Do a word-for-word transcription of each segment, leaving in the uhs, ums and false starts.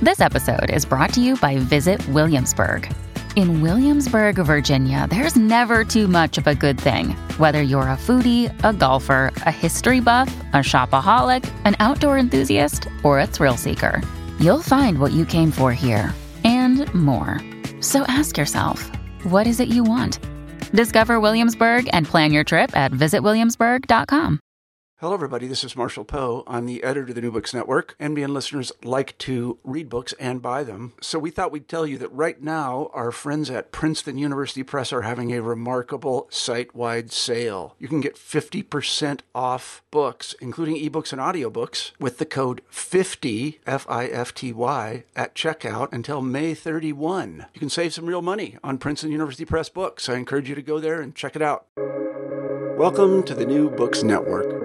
This episode is brought to you by Visit Williamsburg. In Williamsburg, Virginia, there's never too much of a good thing. Whether you're a foodie, a golfer, a history buff, a shopaholic, an outdoor enthusiast, or a thrill seeker, you'll find what you came for here and more. So ask yourself, what is it you want? Discover Williamsburg and plan your trip at visit williamsburg dot com. Hello, everybody. This is Marshall Poe. I'm the editor of the New Books Network. N B N listeners like to read books and buy them. So we thought we'd tell you that right now, our friends at Princeton University Press are having a remarkable site-wide sale. You can get fifty percent off books, including ebooks and audiobooks, with the code fifty, F I F T Y, at checkout until May thirty-first. You can save some real money on Princeton University Press books. I encourage you to go there and check it out. Welcome to the New Books Network.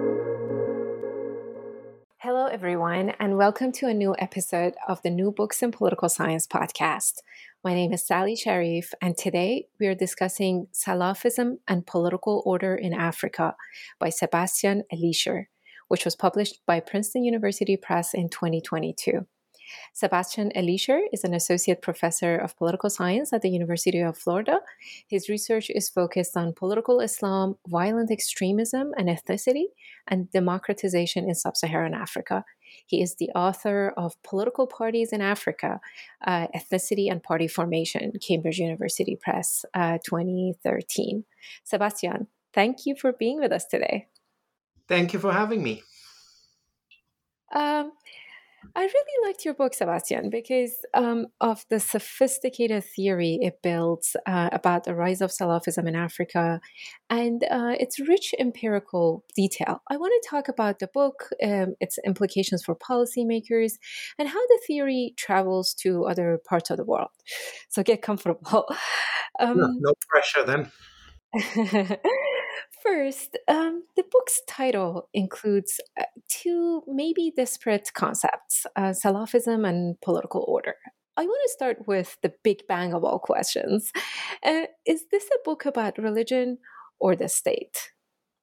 Hello, everyone, and welcome to a new episode of the New Books in Political Science podcast. My name is Sally Sharif, and today we are discussing Salafism and Political Order in Africa by Sebastian Elischer, which was published by Princeton University Press in twenty twenty-two. Sebastian Elischer is an associate professor of political science at the University of Florida. His research is focused on political Islam, violent extremism and ethnicity, and democratization in sub-Saharan Africa. He is the author of Political Parties in Africa, uh, Ethnicity and Party Formation, Cambridge University Press, uh, twenty thirteen. Sebastian, thank you for being with us today. Thank you for having me. Um, I really liked your book, Sebastian, because um, of the sophisticated theory it builds uh, about the rise of Salafism in Africa and uh, its rich empirical detail. I want to talk about the book, um, its implications for policymakers, and how the theory travels to other parts of the world. So get comfortable. Um, no, no pressure then. First, um, the book's title includes uh, two maybe disparate concepts, uh, Salafism and political order. I want to start with the big bang of all questions. Uh, is this a book about religion or the state?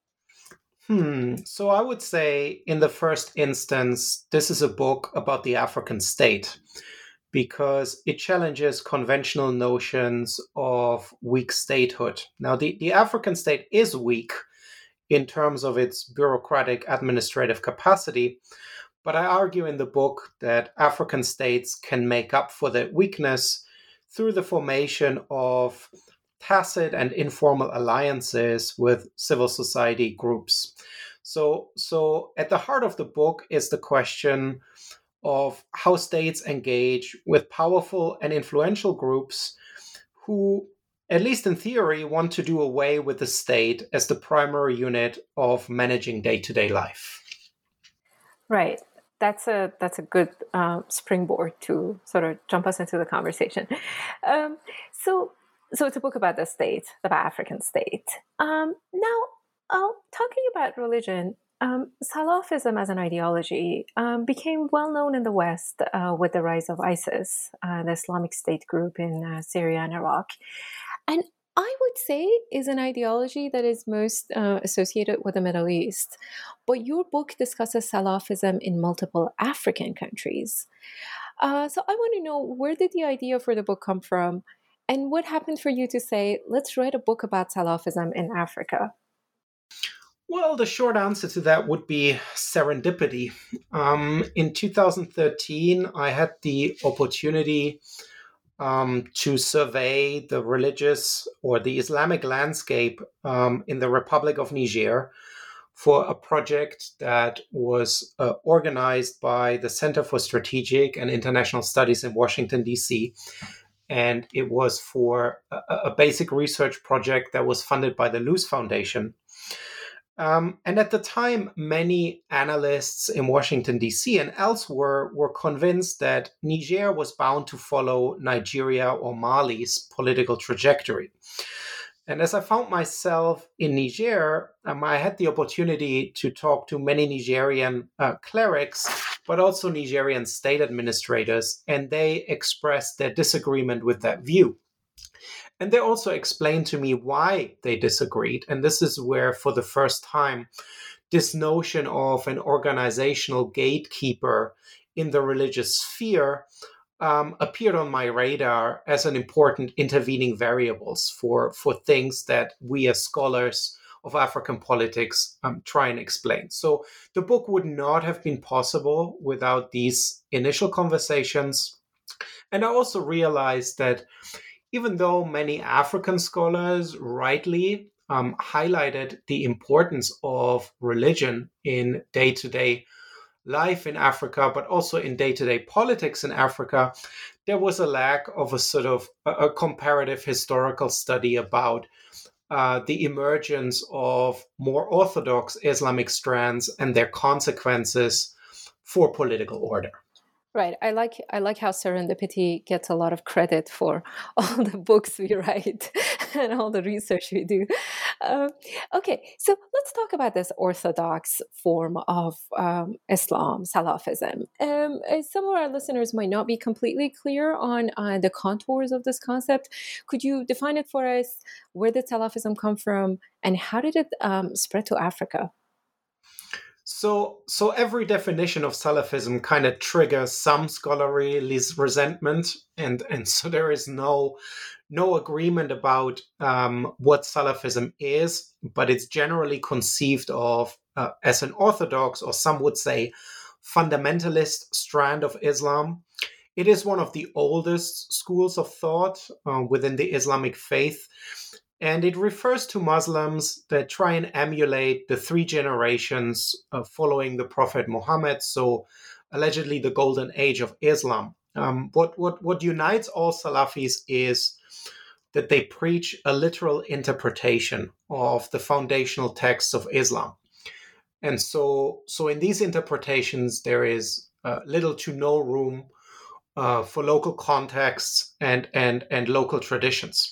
Hmm. So I would say in the first instance, this is a book about the African state, because it challenges conventional notions of weak statehood. Now, the, the African state is weak in terms of its bureaucratic administrative capacity, but I argue in the book that African states can make up for that weakness through the formation of tacit and informal alliances with civil society groups. So, so at the heart of the book is the question of how states engage with powerful and influential groups who, at least in theory, want to do away with the state as the primary unit of managing day-to-day life. Right. That's a that's a good uh, springboard to sort of jump us into the conversation. Um, so, so it's a book about the state, the African state. Um, now, uh, talking about religion, Um, Salafism as an ideology um, became well known in the West uh, with the rise of ISIS, uh, the Islamic State group in uh, Syria and Iraq. And I would say is an ideology that is most uh, associated with the Middle East. But your book discusses Salafism in multiple African countries. Uh, so I want to know, where did the idea for the book come from? And what happened for you to say, let's write a book about Salafism in Africa? Well, the short answer to that would be serendipity. Um, in two thousand thirteen, I had the opportunity um, to survey the religious or the Islamic landscape um, in the Republic of Niger for a project that was uh, organized by the Center for Strategic and International Studies in Washington, D C. And it was for a, a basic research project that was funded by the Luce Foundation. Um, and at the time, many analysts in Washington, D C and elsewhere were convinced that Niger was bound to follow Nigeria or Mali's political trajectory. And as I found myself in Niger, um, I had the opportunity to talk to many Nigerian uh, clerics, but also Nigerian state administrators, and they expressed their disagreement with that view. And they also explained to me why they disagreed. And this is where, for the first time, this notion of an organizational gatekeeper in the religious sphere um, appeared on my radar as an important intervening variables for, for things that we as scholars of African politics um, try and explain. So the book would not have been possible without these initial conversations. And I also realized that even though many African scholars rightly um, highlighted the importance of religion in day-to-day life in Africa, but also in day-to-day politics in Africa, there was a lack of a sort of a, a comparative historical study about uh, the emergence of more orthodox Islamic strands and their consequences for political order. Right. I like I like how Serendipity gets a lot of credit for all the books we write and all the research we do. Um, okay, so let's talk about this orthodox form of um, Islam, Salafism. Um, some of our listeners might not be completely clear on uh, the contours of this concept. Could you define it for us? Where did Salafism come from, and how did it um, spread to Africa? So, so every definition of Salafism kind of triggers some scholarly resentment, and and so there is no no agreement about um, what Salafism is, but it's generally conceived of uh, as an orthodox, or some would say fundamentalist strand of Islam. It is one of the oldest schools of thought uh, within the Islamic faith. And it refers to Muslims that try and emulate the three generations uh, following the Prophet Muhammad, so allegedly the golden age of Islam. Um, what, what, what unites all Salafis is that they preach a literal interpretation of the foundational texts of Islam. And so, so in these interpretations, there is uh, little to no room uh, for local contexts and, and, and local traditions.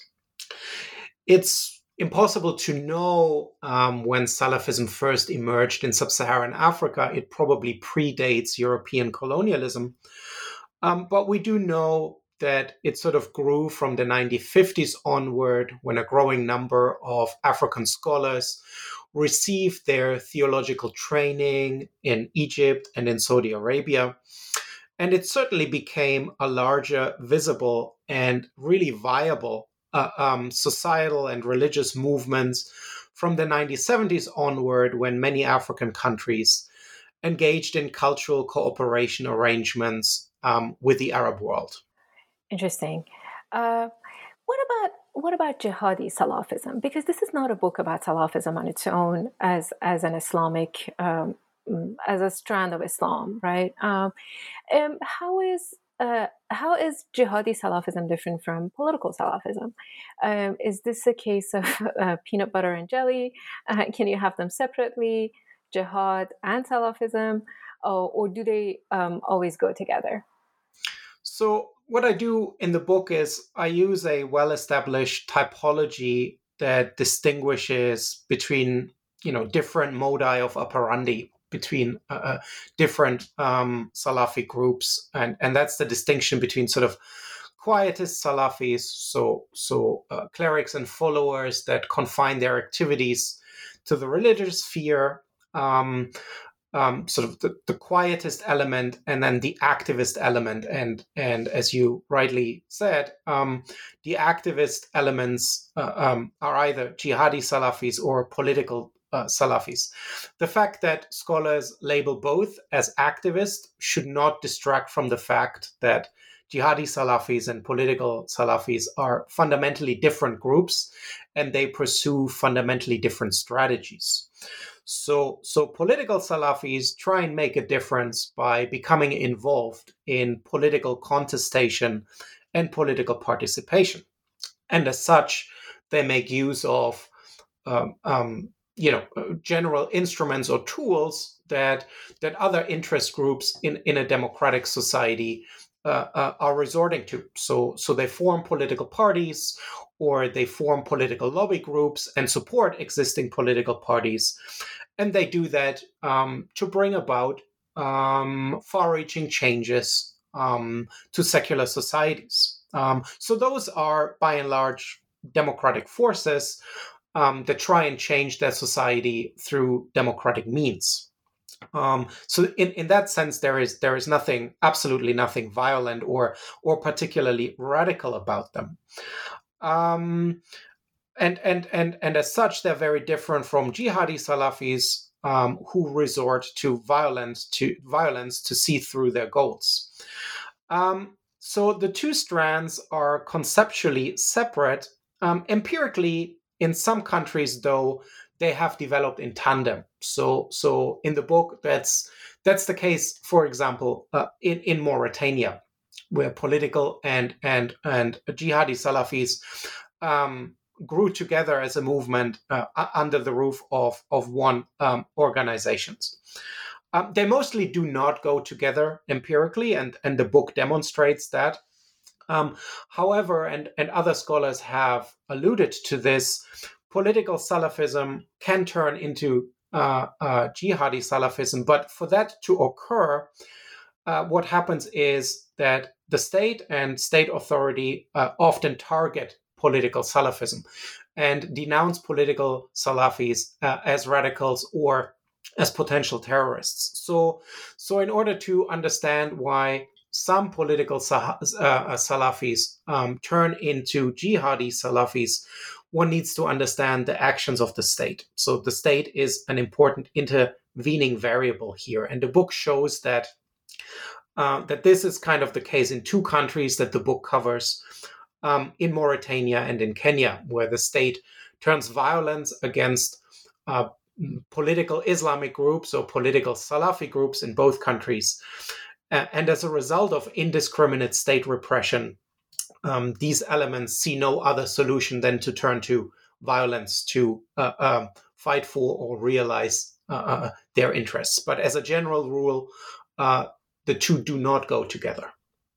It's impossible to know um, when Salafism first emerged in sub-Saharan Africa. It probably predates European colonialism. Um, but we do know that it sort of grew from the nineteen fifties onward, when a growing number of African scholars received their theological training in Egypt and in Saudi Arabia. And it certainly became a larger, visible, and really viable Uh, um, societal and religious movements from the nineteen seventies onward, when many African countries engaged in cultural cooperation arrangements um, with the Arab world. Interesting. Uh, what about what about jihadi Salafism? Because this is not a book about Salafism on its own as as an Islamic um, as a strand of Islam, right? Um, and how is Uh, how is jihadi Salafism different from political Salafism? Um, is this a case of uh, peanut butter and jelly? Uh, can you have them separately, jihad and Salafism, or, or do they um, always go together? So what I do in the book is I use a well-established typology that distinguishes between, you know, different modi of operandi, between uh, different um, Salafi groups. And, and that's the distinction between sort of quietist Salafis, so, so uh, clerics and followers that confine their activities to the religious sphere, um, um, sort of the, the quietist element, and then the activist element. And, and as you rightly said, um, the activist elements uh, um, are either jihadi Salafis or political Uh, Salafis. The fact that scholars label both as activist should not distract from the fact that jihadi Salafis and political Salafis are fundamentally different groups, and they pursue fundamentally different strategies. So, so political Salafis try and make a difference by becoming involved in political contestation and political participation. And as such, they make use of um, um, you know, general instruments or tools that that other interest groups in, in a democratic society uh, uh, are resorting to. So, so they form political parties, or they form political lobby groups and support existing political parties. And they do that um, to bring about um, far-reaching changes um, to secular societies. Um, so those are, by and large, democratic forces Um, that try and change their society through democratic means. Um, so in, in that sense, there is there is nothing, absolutely nothing violent or or particularly radical about them. Um, and and and and as such, they're very different from jihadi Salafis um, who resort to violence to violence to see through their goals. Um, so the two strands are conceptually separate. Um, empirically, in some countries, though, they have developed in tandem. So, so in the book, that's that's the case. For example, uh, in in Mauritania, where political and and and jihadi Salafis um, grew together as a movement uh, under the roof of of one um, organizations. Um, they mostly do not go together empirically, and, and the book demonstrates that. Um, however, and, and other scholars have alluded to this, political Salafism can turn into uh, uh, jihadi Salafism. But for that to occur, uh, what happens is that the state and state authority uh, often target political Salafism and denounce political Salafis uh, as radicals or as potential terrorists. So, so in order to understand why some political sah- uh, Salafis um, turn into jihadi Salafis, one needs to understand the actions of the state. So the state is an important intervening variable here. And the book shows that uh, that this is kind of the case in two countries that the book covers, um, in Mauritania and in Kenya, where the state turns violence against uh, political Islamic groups or political Salafi groups in both countries. Uh, and as a result of indiscriminate state repression, um, these elements see no other solution than to turn to violence to uh, uh, fight for or realize uh, uh, their interests. But as a general rule, uh, the two do not go together.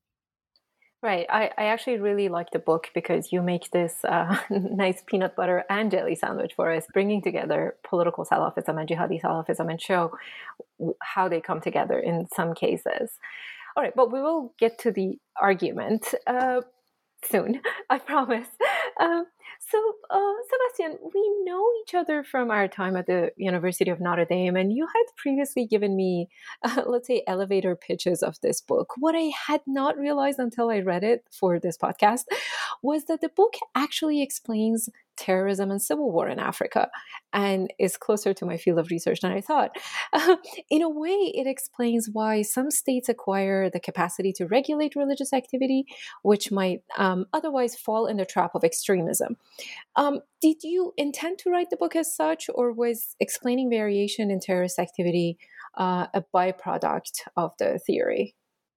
Right. I, I actually really like the book because you make this uh, nice peanut butter and jelly sandwich for us, bringing together political Salafism and jihadi Salafism and show how they come together in some cases. All right, but we will get to the argument uh, soon, I promise. Uh, so, uh, Sebastian, we know each other from our time at the University of Notre Dame, and you had previously given me, uh, let's say, elevator pitches of this book. What I had not realized until I read it for this podcast was that the book actually explains terrorism and civil war in Africa and is closer to my field of research than I thought. Uh, in a way, it explains why some states acquire the capacity to regulate religious activity, which might um, otherwise fall in the trap of extremism. Um, did you intend to write the book as such, or was explaining variation in terrorist activity uh, a byproduct of the theory?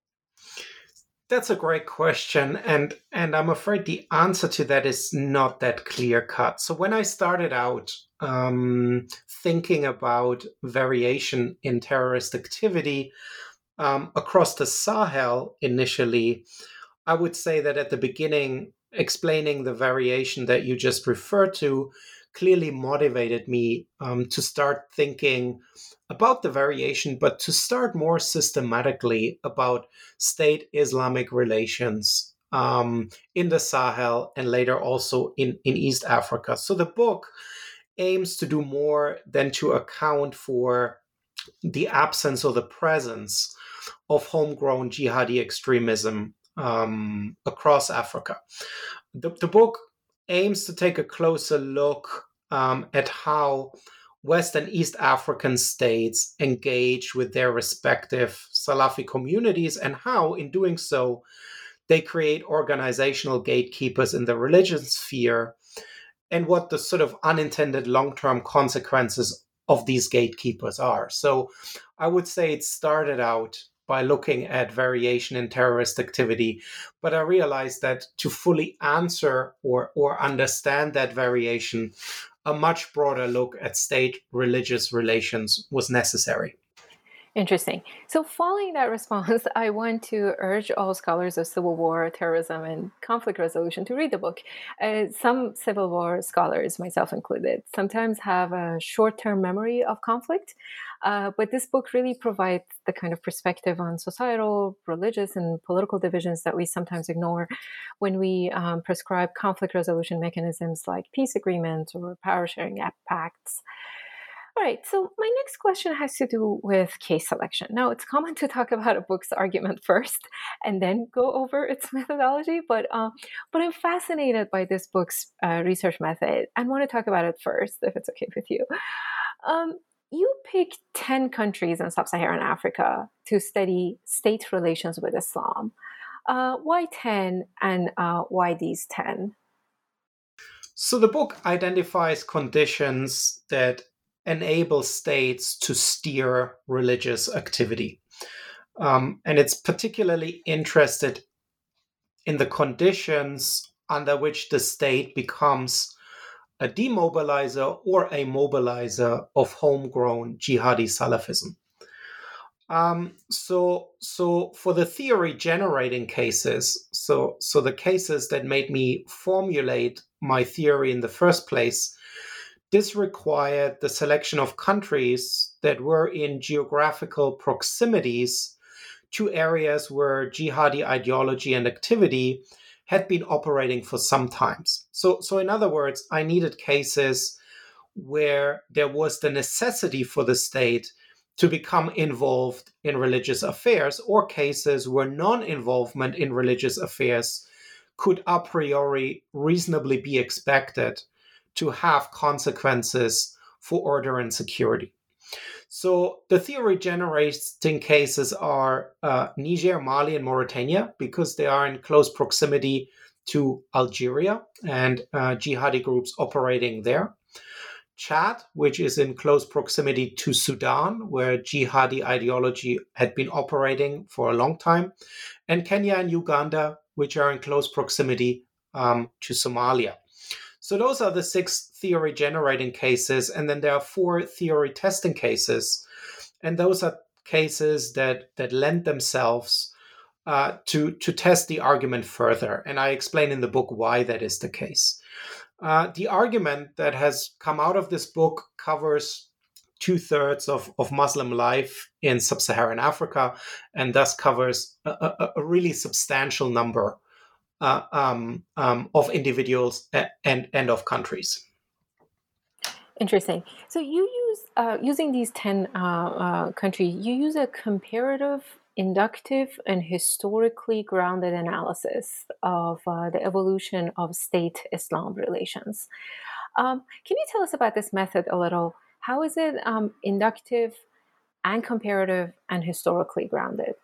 That's a great question, and and I'm afraid the answer to that is not that clear cut. So when I started out um, thinking about variation in terrorist activity um, across the Sahel initially, I would say that at the beginning, explaining the variation that you just referred to clearly motivated me um, to start thinking about the variation, but to start more systematically about state Islamic relations um, in the Sahel and later also in, in East Africa. So the book aims to do more than to account for the absence or the presence of homegrown jihadi extremism um, across Africa. The, the book aims to take a closer look um, at how West and East African states engage with their respective Salafi communities and how, in doing so, they create organizational gatekeepers in the religious sphere and what the sort of unintended long-term consequences of these gatekeepers are. So I would say it started out by looking at variation in terrorist activity, but I realized that to fully answer or, or understand that variation, a much broader look at state-religious relations was necessary. Interesting. So following that response, I want to urge all scholars of civil war, terrorism, and conflict resolution to read the book. Uh, some civil war scholars, myself included, sometimes have a short-term memory of conflict, uh, but this book really provides the kind of perspective on societal, religious, and political divisions that we sometimes ignore when we um, prescribe conflict resolution mechanisms like peace agreements or power-sharing pacts. All right, so my next question has to do with case selection. Now, it's common to talk about a book's argument first and then go over its methodology, but uh, but I'm fascinated by this book's uh, research method and want to talk about it first, if it's okay with you. Um, you picked ten countries in sub-Saharan Africa to study state relations with Islam. Uh, why ten, and uh, why these ten? So the book identifies conditions that enable states to steer religious activity. Um, and it's particularly interested in the conditions under which the state becomes a demobilizer or a mobilizer of homegrown jihadi Salafism. Um, so, so for the theory generating cases, so so the cases that made me formulate my theory in the first place, this required the selection of countries that were in geographical proximities to areas where jihadi ideology and activity had been operating for some times. So, so in other words, I needed cases where there was the necessity for the state to become involved in religious affairs, or cases where non-involvement in religious affairs could a priori reasonably be expected to have consequences for order and security. So the theory generating cases are uh, Niger, Mali, and Mauritania, because they are in close proximity to Algeria and uh, jihadi groups operating there. Chad, which is in close proximity to Sudan, where jihadi ideology had been operating for a long time, and Kenya and Uganda, which are in close proximity um, to Somalia. So those are the six theory generating cases, and then there are four theory testing cases, and those are cases that that lend themselves uh, to to test the argument further, and I explain in the book why that is the case. Uh, the argument that has come out of this book covers two-thirds of, of Muslim life in sub-Saharan Africa, and thus covers a, a, a really substantial number uh, um, um, of individuals and, and of countries. Interesting. So you use, uh, using these ten uh, uh, countries, you use a comparative, inductive, and historically grounded analysis of uh, the evolution of state-Islam relations. Um, can you tell us about this method a little? How is it um, inductive and comparative and historically grounded?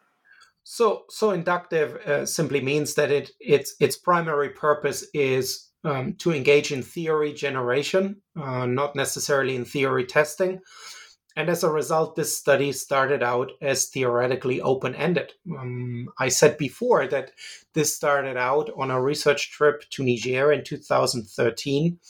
So, so inductive uh, simply means that it its its primary purpose is um, to engage in theory generation, uh, not necessarily in theory testing. And as a result, this study started out as theoretically open-ended. Um, I said before that this started out on a research trip to Niger in two thousand thirteen.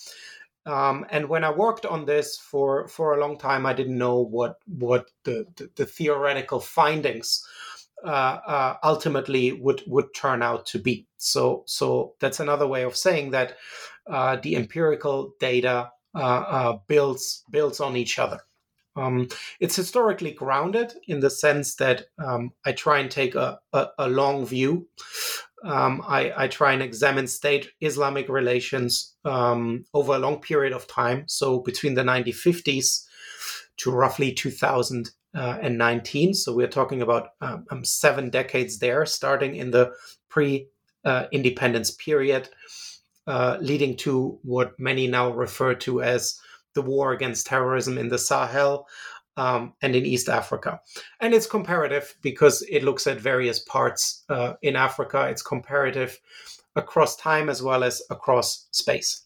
Um, and when I worked on this for, for a long time, I didn't know what, what the, the, the theoretical findings uh, uh, ultimately would, would turn out to be. So, so that's another way of saying that uh, the empirical data uh, uh, builds, builds on each other. Um, it's historically grounded in the sense that um, I try and take a, a, a long view. Um, I, I try and examine state-Islamic relations um, over a long period of time. So between the nineteen fifties to roughly two thousand nineteen. So we're talking about um, seven decades there, starting in the pre-independence uh, period, uh, leading to what many now refer to as the war against terrorism in the Sahel um, and in East Africa. And it's comparative because it looks at various parts uh, in Africa. It's comparative across time as well as across space.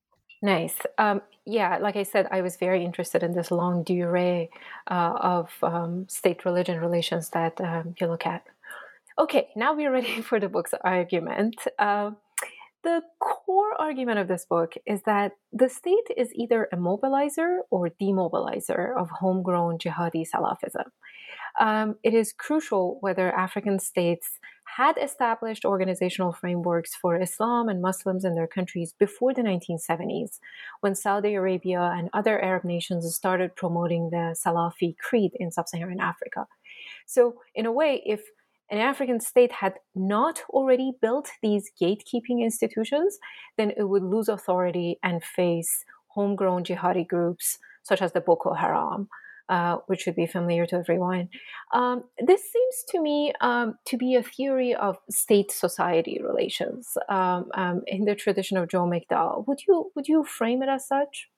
Nice. Um, yeah, like I said, I was very interested in this longue durée uh, of um, state-religion relations that um, you look at. Okay, now we're ready for the book's argument. Uh, The core argument of this book is that the state is either a mobilizer or demobilizer of homegrown jihadi Salafism. Um, it is crucial whether African states had established organizational frameworks for Islam and Muslims in their countries before the nineteen seventies, when Saudi Arabia and other Arab nations started promoting the Salafi creed in sub-Saharan Africa. So, in a way, if an African state had not already built these gatekeeping institutions, then it would lose authority and face homegrown jihadi groups such as the Boko Haram, uh, which should be familiar to everyone. Um, this seems to me um, to be a theory of state-society relations um, um, in the tradition of Joe McDowell. Would you would you frame it as such?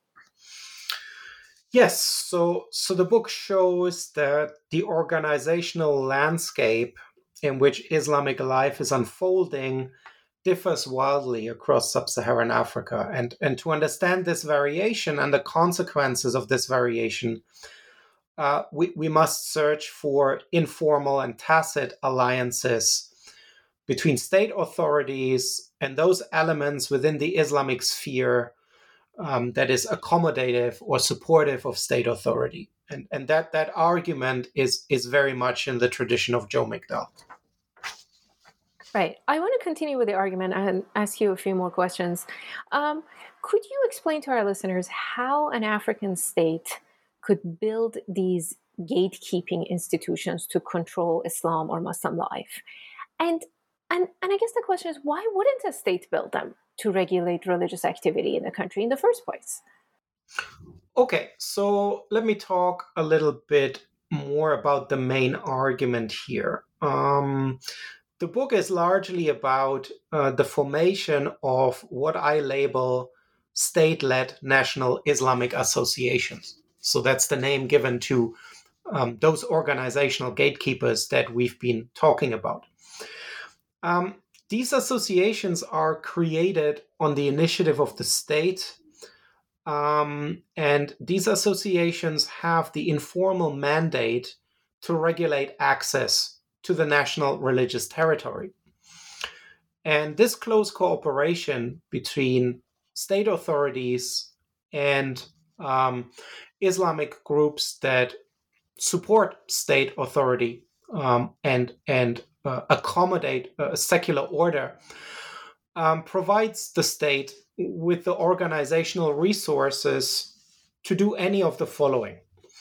Yes. So, so the book shows that the organizational landscape in which Islamic life is unfolding differs wildly across sub-Saharan Africa. And, and to understand this variation and the consequences of this variation, uh, we, we must search for informal and tacit alliances between state authorities and those elements within the Islamic sphere um, that is accommodative or supportive of state authority. And, and that, that argument is, is very much in the tradition of Joe McDowell. Right. I want to continue with the argument and ask you a few more questions. Um, could you explain to our listeners how an African state could build these gatekeeping institutions to control Islam or Muslim life? And, and, and I guess the question is, why wouldn't a state build them to regulate religious activity in the country in the first place? Okay, so let me talk a little bit more about the main argument here. Um, The book is largely about uh, the formation of what I label state-led national Islamic associations. So that's the name given to um, those organizational gatekeepers that we've been talking about. Um, these associations are created on the initiative of the state, um, and these associations have the informal mandate to regulate access to the national religious territory. And this close cooperation between state authorities and um, Islamic groups that support state authority um, and, and uh, accommodate a secular order um, provides the state with the organizational resources to do any of the following.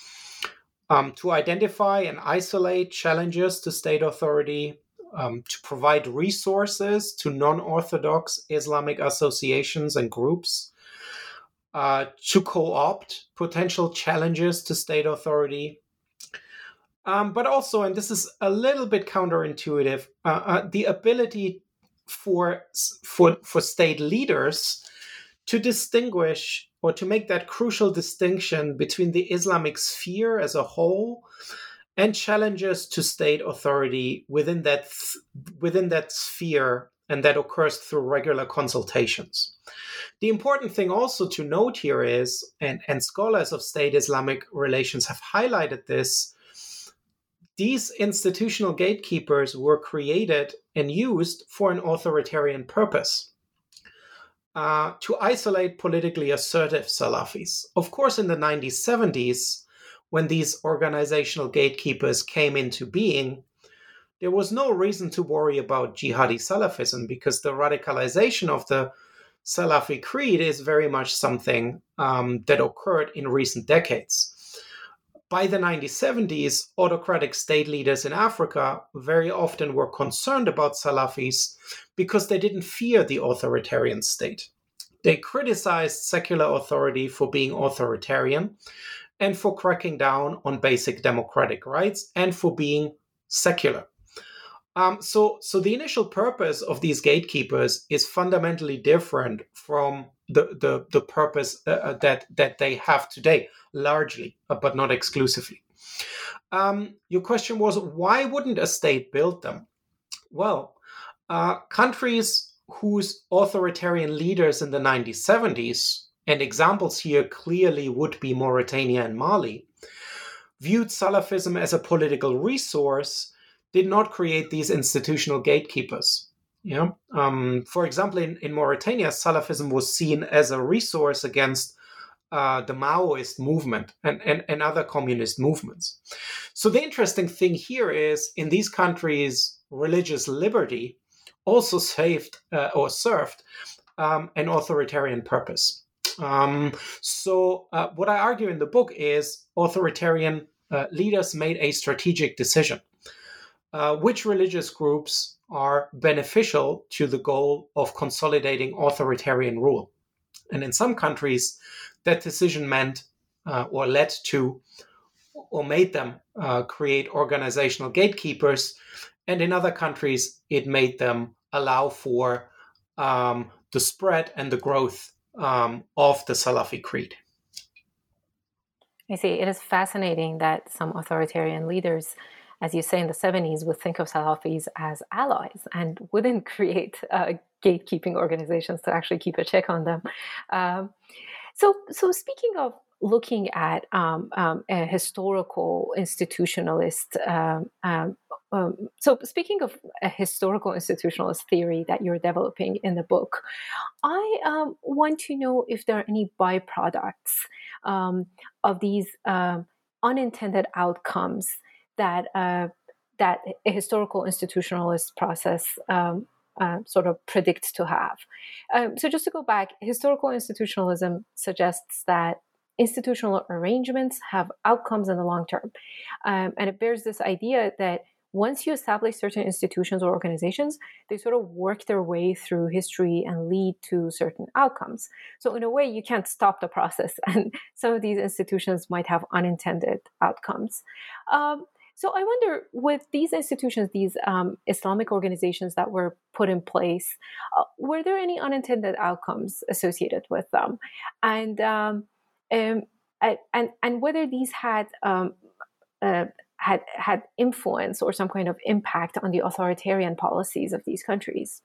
Um, to identify and isolate challenges to state authority, um, to provide resources to non-Orthodox Islamic associations and groups, uh, to co-opt potential challenges to state authority, um, but also, and this is a little bit counterintuitive, uh, uh, the ability for, for, for state leaders to distinguish or to make that crucial distinction between the Islamic sphere as a whole and challenges to state authority within that, within that sphere, and that occurs through regular consultations. The important thing also to note here is, and, and scholars of state Islamic relations have highlighted this, these institutional gatekeepers were created and used for an authoritarian purpose. Uh, to isolate politically assertive Salafis. Of course, in the nineteen seventies, when these organizational gatekeepers came into being, there was no reason to worry about jihadi Salafism because the radicalization of the Salafi creed is very much something um, that occurred in recent decades. By the nineteen seventies, autocratic state leaders in Africa very often were concerned about Salafis because they didn't fear the authoritarian state. They criticized secular authority for being authoritarian and for cracking down on basic democratic rights and for being secular. Um, so, so the initial purpose of these gatekeepers is fundamentally different from the, the, the purpose uh, that, that they have today, largely, uh, but not exclusively. Um, your question was, why wouldn't a state build them? Well, uh, countries whose authoritarian leaders in the nineteen seventies, and examples here clearly would be Mauritania and Mali, viewed Salafism as a political resource, did not create these institutional gatekeepers. Yeah. Um, for example, in, in Mauritania, Salafism was seen as a resource against uh, the Maoist movement and, and, and other communist movements. So the interesting thing here is, in these countries, religious liberty also saved uh, or served um, an authoritarian purpose. Um, so uh, what I argue in the book is authoritarian uh, leaders made a strategic decision. Uh, which religious groups are beneficial to the goal of consolidating authoritarian rule. And in some countries, that decision meant uh, or led to or made them uh, create organizational gatekeepers. And in other countries, it made them allow for um, the spread and the growth um, of the Salafi creed. I see. It is fascinating that some authoritarian leaders, as you say, in the seventies, would think of Salafis as allies and wouldn't create uh, gatekeeping organizations to actually keep a check on them. Um, so, so speaking of looking at um, um, a historical institutionalist, um, um, um, so speaking of a historical institutionalist theory that you're developing in the book, I um, want to know if there are any byproducts um, of these um, unintended outcomes that uh, that a historical institutionalist process um, uh, sort of predicts to have. Um, so just to go back, historical institutionalism suggests that institutional arrangements have outcomes in the long term. Um, and it bears this idea that once you establish certain institutions or organizations, they sort of work their way through history and lead to certain outcomes. So in a way, you can't stop the process. And some of these institutions might have unintended outcomes. Um, so I wonder, with these institutions, these um, Islamic organizations that were put in place, uh, were there any unintended outcomes associated with them? And um, um, and and whether these had um, uh, had had influence or some kind of impact on the authoritarian policies of these countries.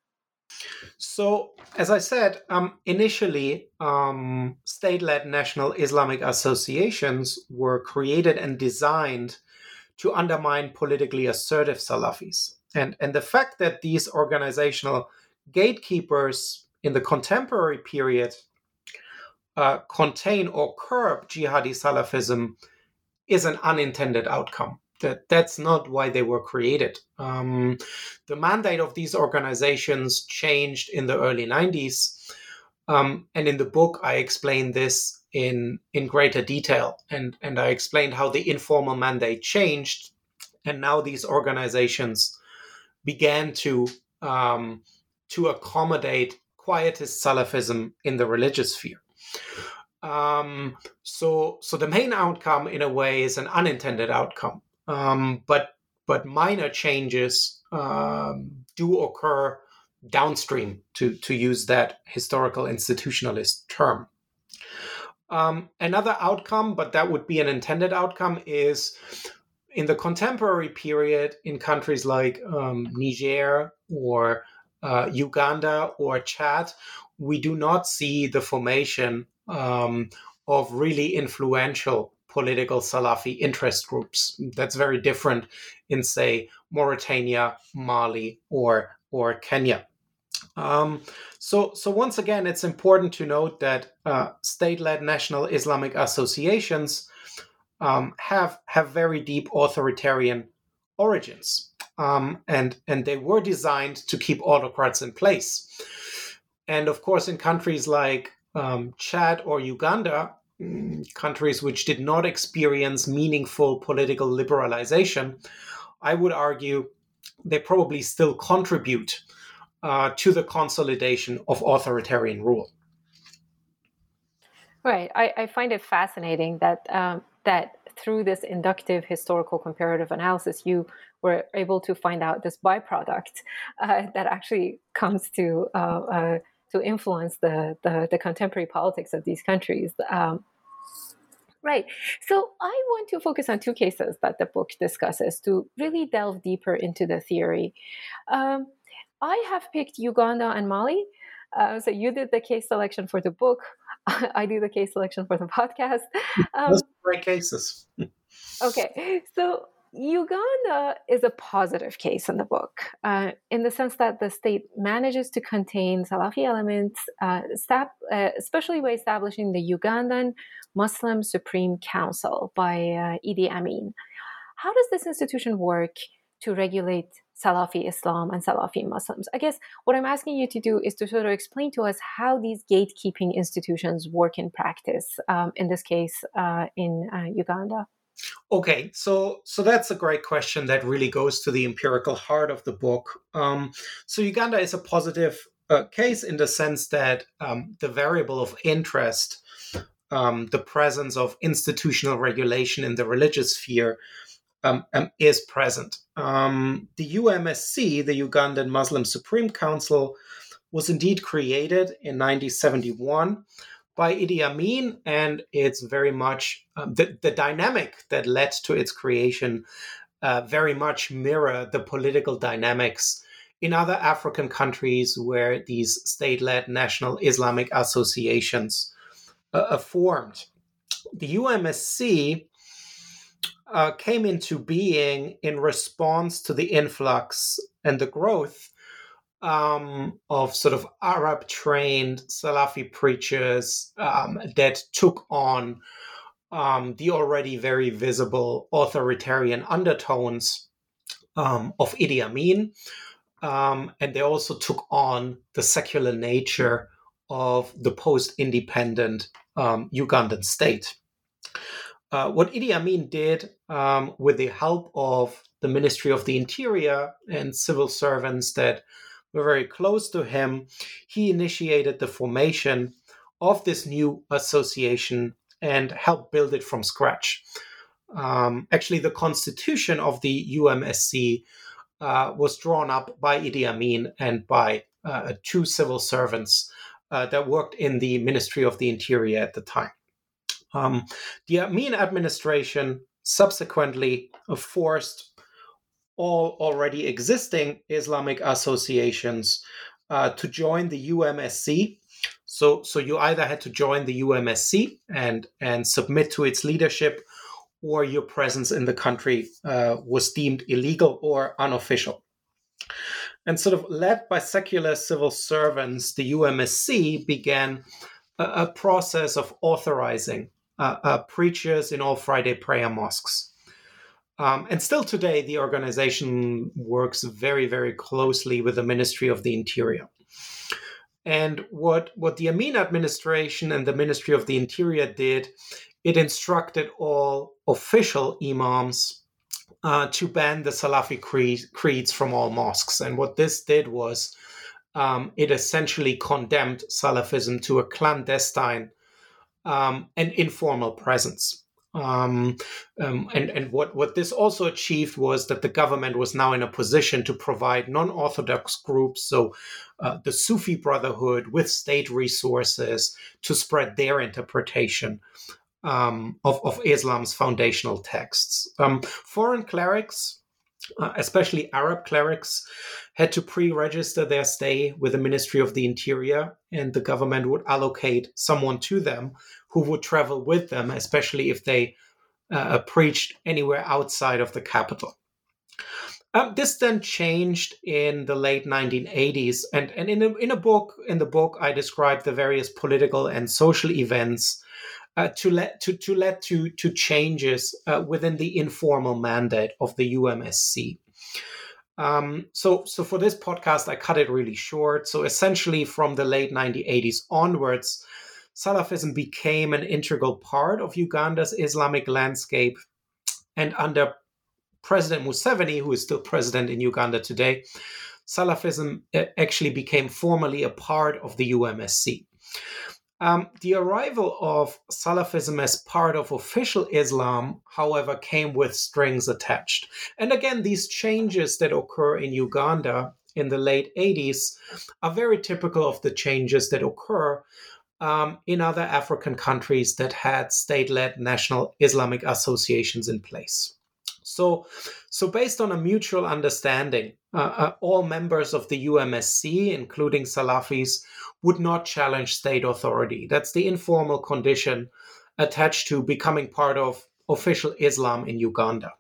So, as I said, um, initially, um, state-led national Islamic associations were created and designed to undermine politically assertive Salafis. And, and the fact that these organizational gatekeepers in the contemporary period uh, contain or curb jihadi Salafism is an unintended outcome. That, that's not why they were created. Um, the mandate of these organizations changed in the early nineties. Um, and in the book, I explain this in, in greater detail. And, and I explained how the informal mandate changed. And now these organizations began to, um, to accommodate quietist Salafism in the religious sphere. Um, so, so the main outcome, in a way, is an unintended outcome. Um, but but minor changes um, do occur downstream, to to use that historical institutionalist term. Um, another outcome, but that would be an intended outcome, is in the contemporary period in countries like um, Niger or uh, Uganda or Chad, we do not see the formation um, of really influential political Salafi interest groups. That's very different in, say, Mauritania, Mali, or or Kenya. Um, so, so once again, it's important to note that uh, state-led national Islamic associations um, have have very deep authoritarian origins, um, and and they were designed to keep autocrats in place. And of course, in countries like um, Chad or Uganda, countries which did not experience meaningful political liberalization, I would argue they probably still contribute uh, to the consolidation of authoritarian rule. Right. I, I find it fascinating that um, that through this inductive historical comparative analysis, you were able to find out this byproduct uh, that actually comes to uh, uh, to influence the, the the contemporary politics of these countries. Um, Right. So I want to focus on two cases that the book discusses to really delve deeper into the theory. Um, I have picked Uganda and Mali. Uh, so you did the case selection for the book. I do the case selection for the podcast. Um, Those are great cases. okay. So Uganda is a positive case in the book, uh, in the sense that the state manages to contain Salafi elements, uh, stab, uh, especially by establishing the Ugandan Muslim Supreme Council by uh, Idi Amin. How does this institution work to regulate Salafi Islam and Salafi Muslims? I guess what I'm asking you to do is to sort of explain to us how these gatekeeping institutions work in practice, um, in this case, uh, in uh, Uganda. Okay, so so that's a great question that really goes to the empirical heart of the book. Um, so Uganda is a positive uh, case in the sense that um, the variable of interest um, the presence of institutional regulation in the religious sphere um, um, is present. Um, the U M S C, the Ugandan Muslim Supreme Council, was indeed created in nineteen seventy-one by Idi Amin, and it's very much um, the, the dynamic that led to its creation uh, very much mirror the political dynamics in other African countries where these state-led national Islamic associations uh, formed. The U M S C uh, came into being in response to the influx and the growth um, of sort of Arab-trained Salafi preachers um, that took on um, the already very visible authoritarian undertones um, of Idi Amin. Um, and they also took on the secular nature of the post-independent um, Ugandan state. Uh, what Idi Amin did um, with the help of the Ministry of the Interior and civil servants that were very close to him, he initiated the formation of this new association and helped build it from scratch. Um, actually, the constitution of the U M S C Uh, was drawn up by Idi Amin and by uh, two civil servants uh, that worked in the Ministry of the Interior at the time. Um, the Amin administration subsequently forced all already existing Islamic associations uh, to join the U M S C. So, so you either had to join the U M S C and, and submit to its leadership, or your presence in the country uh, was deemed illegal or unofficial. And sort of led by secular civil servants, the U M S C began a, a process of authorizing uh, uh, preachers in all Friday prayer mosques. Um, and still today, the organization works very, very closely with the Ministry of the Interior. And what, what the Amin administration and the Ministry of the Interior did, it instructed all official imams uh, to ban the Salafi creed, creeds from all mosques. And what this did was um, it essentially condemned Salafism to a clandestine um, and informal presence. Um, um, and and what, what this also achieved was that the government was now in a position to provide non-Orthodox groups, so uh, the Sufi Brotherhood, with state resources to spread their interpretation Um, of, of Islam's foundational texts. Um, foreign clerics, uh, especially Arab clerics, had to pre-register their stay with the Ministry of the Interior, and the government would allocate someone to them who would travel with them, especially if they uh, preached anywhere outside of the capital. Um, this then changed in the late nineteen eighties, and, and in, a, in a book, in the book, I described the various political and social events Uh, to let to to let to to changes uh, within the informal mandate of the U M S C. Um, so so for this podcast, I cut it really short. So essentially, from the late nineteen eighties onwards, Salafism became an integral part of Uganda's Islamic landscape, and under President Museveni, who is still president in Uganda today, Salafism actually became formally a part of the U M S C. Um, the arrival of Salafism as part of official Islam, however, came with strings attached. And again, these changes that occur in Uganda in the late eighties are very typical of the changes that occur um, in other African countries that had state-led national Islamic associations in place. So, so based on a mutual understanding, uh, uh, all members of the U M S C, including Salafis, would not challenge state authority. That's the informal condition attached to becoming part of official Islam in Uganda.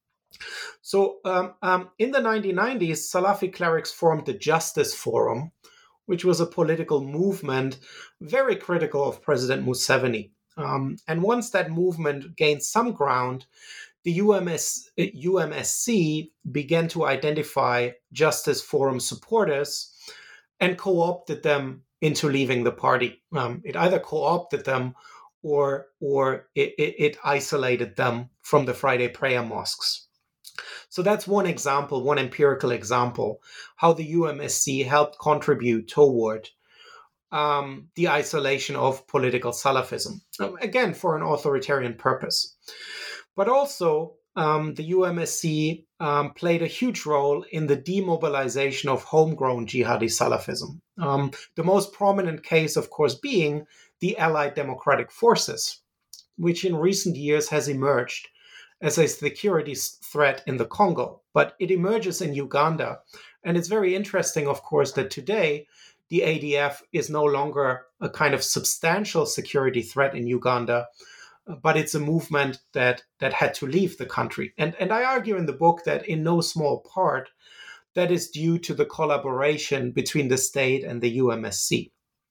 So um, um, in the nineteen nineties, Salafi clerics formed the Justice Forum, which was a political movement very critical of President Museveni. Um, and once that movement gained some ground, the U M S, U M S C began to identify Justice Forum supporters and co-opted them into leaving the party. Um, it either co-opted them or, or it, it, it isolated them from the Friday prayer mosques. So that's one example, one empirical example, how the U M S C helped contribute toward um, the isolation of political Salafism, again, for an authoritarian purpose. But also, um, the U M S C um, played a huge role in the demobilization of homegrown jihadi Salafism. Um, the most prominent case, of course, being the Allied Democratic Forces, which in recent years has emerged as a security threat in the Congo. But it emerges in Uganda. And it's very interesting, of course, that today the A D F is no longer a kind of substantial security threat in Uganda, but it's a movement that that had to leave the country. And, and I argue in the book that in no small part, that is due to the collaboration between the state and the U M S C.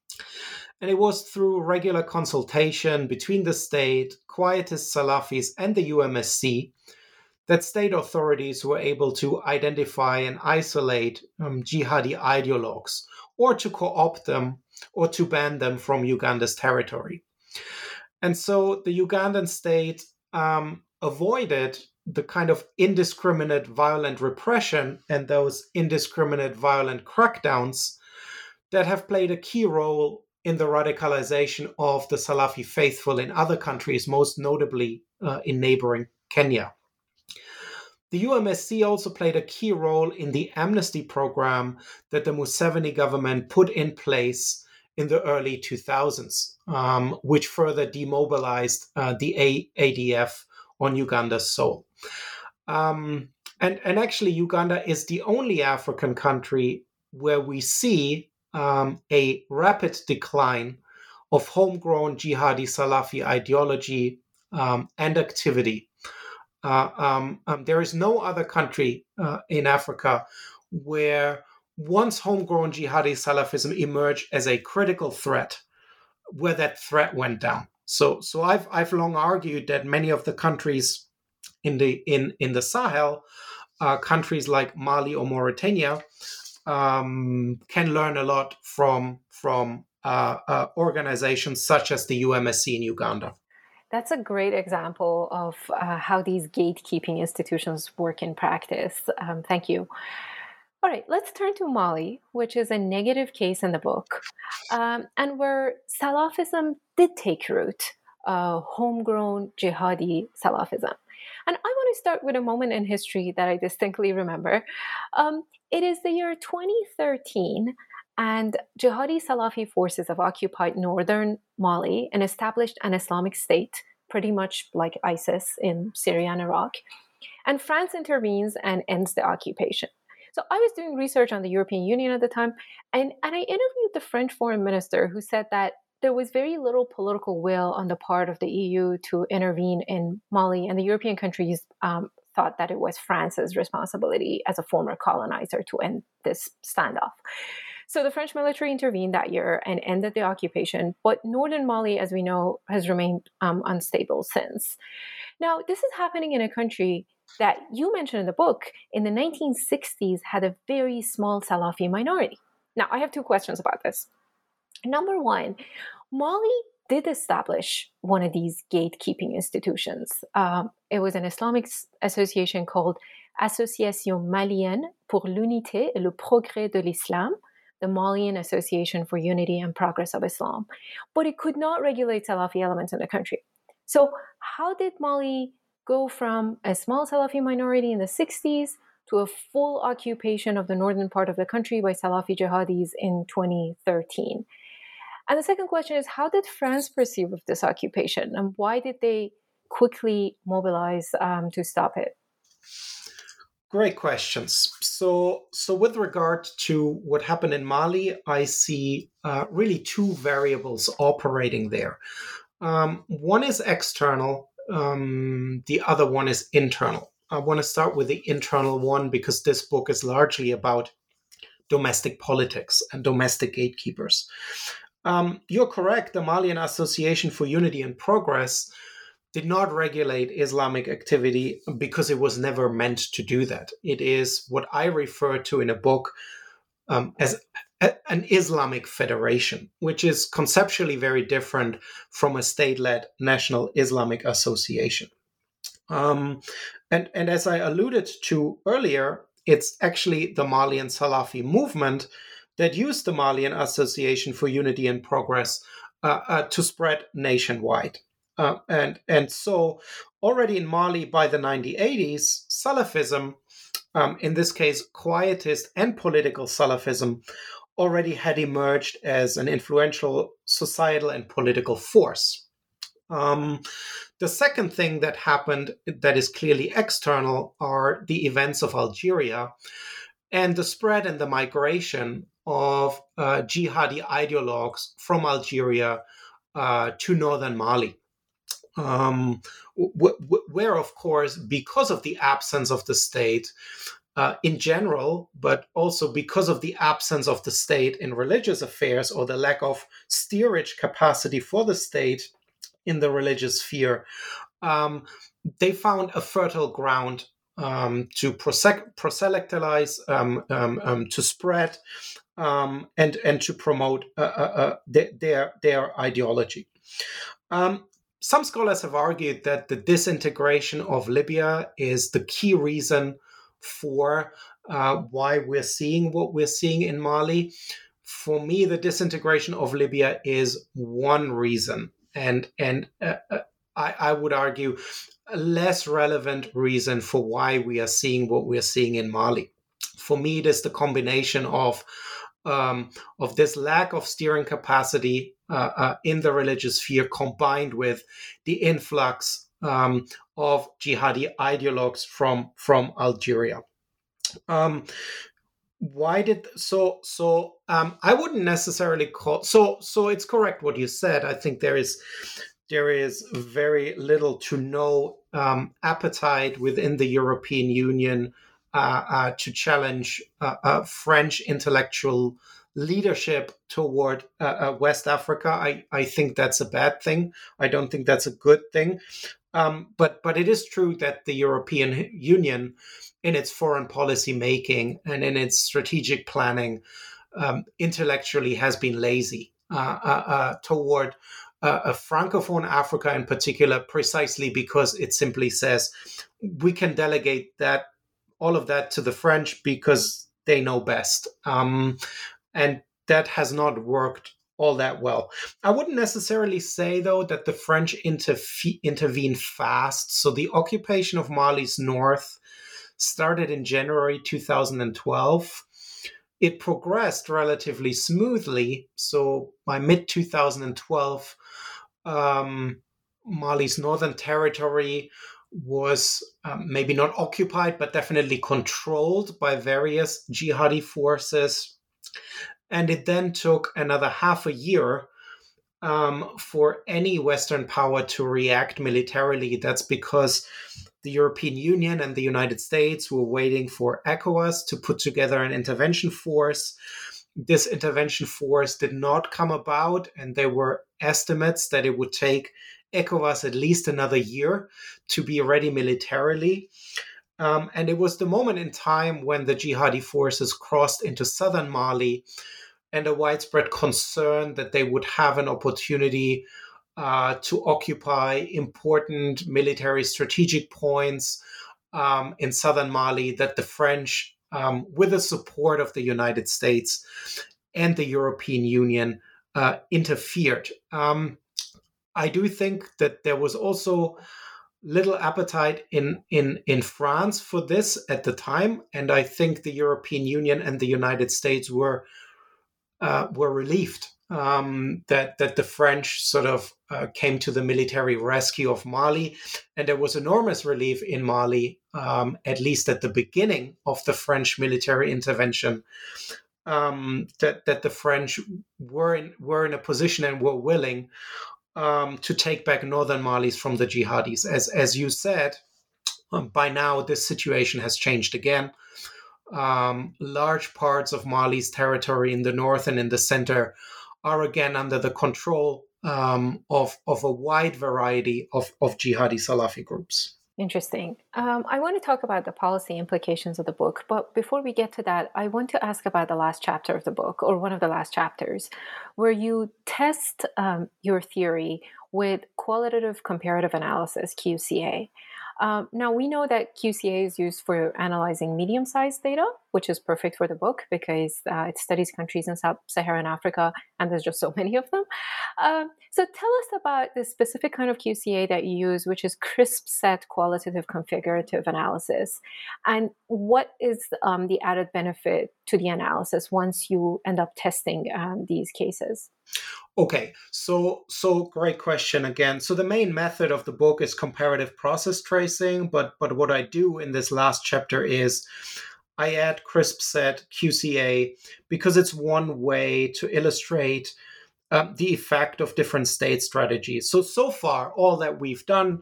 And it was through regular consultation between the state, quietist Salafis, and the U M S C that state authorities were able to identify and isolate um, jihadi ideologues, or to co-opt them, or to ban them from Uganda's territory. And so the Ugandan state um, avoided the kind of indiscriminate violent repression and those indiscriminate violent crackdowns that have played a key role in the radicalization of the Salafi faithful in other countries, most notably uh, in neighboring Kenya. The U M S C also played a key role in the amnesty program that the Museveni government put in place in the early two thousands, um, which further demobilized uh, the A- ADF on Uganda's soil. Um, and, and actually, Uganda is the only African country where we see um, a rapid decline of homegrown jihadi Salafi ideology um, and activity. Uh, um, um, there is no other country uh, in Africa where once homegrown jihadi Salafism emerged as a critical threat, where that threat went down. So, so I've I've long argued that many of the countries in the in in the Sahel, uh, countries like Mali or Mauritania, um, can learn a lot from from uh, uh, organizations such as the U M S C in Uganda. That's a great example of uh, how these gatekeeping institutions work in practice. Um, thank you. All right, let's turn to Mali, which is a negative case in the book, um, and where Salafism did take root, uh, homegrown jihadi Salafism. And I want to start with a moment in history that I distinctly remember. Um, it is the year twenty thirteen, and jihadi Salafi forces have occupied northern Mali and established an Islamic State, pretty much like ISIS in Syria and Iraq. And France intervenes and ends the occupation. So I was doing research on the European Union at the time, and, and I interviewed the French foreign minister, who said that there was very little political will on the part of the E U to intervene in Mali, and the European countries um, thought that it was France's responsibility as a former colonizer to end this standoff. So the French military intervened that year and ended the occupation, but northern Mali, as we know, has remained um, unstable since. Now, this is happening in a country that you mentioned in the book in the nineteen sixties had a very small Salafi minority. Now, I have two questions about this. Number one, Mali did establish one of these gatekeeping institutions. Um, it was an Islamic association called Association Malienne pour l'unité et le progrès de l'Islam, the Malian Association for Unity and Progress of Islam. But it could not regulate Salafi elements in the country. So how did Mali go from a small Salafi minority in the sixties to a full occupation of the northern part of the country by Salafi jihadis in twenty thirteen? And the second question is, how did France perceive of this occupation, and why did they quickly mobilize um, to stop it? Great questions. So, so with regard to what happened in Mali, I see uh, really two variables operating there. Um, one is external, um, the other one is internal. I want to start with the internal one because this book is largely about domestic politics and domestic gatekeepers. Um, you're correct. The Malian Association for Unity and Progress did not regulate Islamic activity because it was never meant to do that. It is what I refer to in a book um, as a, an Islamic federation, which is conceptually very different from a state-led National Islamic Association. Um, and, and as I alluded to earlier, it's actually the Malian Salafi movement that used the Malian Association for Unity and Progress uh, uh, to spread nationwide. Uh, and, and so already in Mali by the nineteen eighties, Salafism, um, in this case, quietist and political Salafism, already had emerged as an influential societal and political force. Um, the second thing that happened that is clearly external are the events of Algeria and the spread and the migration of uh, jihadi ideologues from Algeria uh, to northern Mali. Um, w- w- where, of course, because of the absence of the state uh, in general, but also because of the absence of the state in religious affairs or the lack of steerage capacity for the state in the religious sphere, um, they found a fertile ground um, to prose- proselytize, um, um, um, to spread, um, and and to promote uh, uh, uh, their their ideology. Um, some scholars have argued that the disintegration of Libya is the key reason for uh, why we're seeing what we're seeing in Mali. For me, the disintegration of Libya is one reason, and and uh, uh, I, I would argue a less relevant reason for why we are seeing what we're seeing in Mali. For me, it is the combination of um, of this lack of steering capacity uh, uh, in the religious sphere, combined with the influx um, of jihadi ideologues from from Algeria. Um, why did so so um, I wouldn't necessarily call so so it's correct what you said. I think there is there is very little to no um, appetite within the European Union uh, uh, to challenge uh, uh, French intellectual leadership toward uh, uh, West Africa. I, I think that's a bad thing. I don't think that's a good thing. Um, but but it is true that the European Union, in its foreign policy making and in its strategic planning, um, intellectually has been lazy uh, uh, uh, toward uh, a Francophone Africa in particular, precisely because it simply says we can delegate that all of that to the French because they know best. Um, and that has not worked all that well. I wouldn't necessarily say, though, that the French interfe- intervened fast. So the occupation of Mali's north started in January two thousand twelve. It progressed relatively smoothly. So by mid twenty twelve, um, Mali's northern territory was um, maybe not occupied, but definitely controlled by various jihadi forces. And it then took another half a year um, for any Western power to react militarily. That's because the European Union and the United States were waiting for ECOWAS to put together an intervention force. This intervention force did not come about, and there were estimates that it would take ECOWAS at least another year to be ready militarily. Um, and it was the moment in time when the jihadi forces crossed into southern Mali, and a widespread concern that they would have an opportunity uh, to occupy important military strategic points um, in southern Mali, that the French, um, with the support of the United States and the European Union, uh, interfered. Um, I do think that there was also little appetite in, in, in France for this at the time, and I think the European Union and the United States were Uh, were relieved um, that that the French sort of uh, came to the military rescue of Mali, and there was enormous relief in Mali, um, at least at the beginning of the French military intervention, um, that that the French were in were in a position and were willing um, to take back northern Malis from the jihadis. As as you said, um, by now this situation has changed again. Um, large parts of Mali's territory in the north and in the center are again under the control um, of, of a wide variety of, of jihadi Salafi groups. Interesting. Um, I want to talk about the policy implications of the book, but before we get to that, I want to ask about the last chapter of the book, or one of the last chapters, where you test um, your theory with qualitative comparative analysis, Q C A. Um, now, we know that Q C A is used for analyzing medium-sized data, which is perfect for the book because uh, it studies countries in sub-Saharan Africa, and there's just so many of them. Um, so tell us about the specific kind of Q C A that you use, which is crisp set qualitative configurative analysis. And what is um, the added benefit to the analysis once you end up testing um, these cases? Okay, so so great question again. So the main method of the book is comparative process tracing, but but what I do in this last chapter is I add crisp set Q C A because it's one way to illustrate uh, the effect of different state strategies. So so far, all that we've done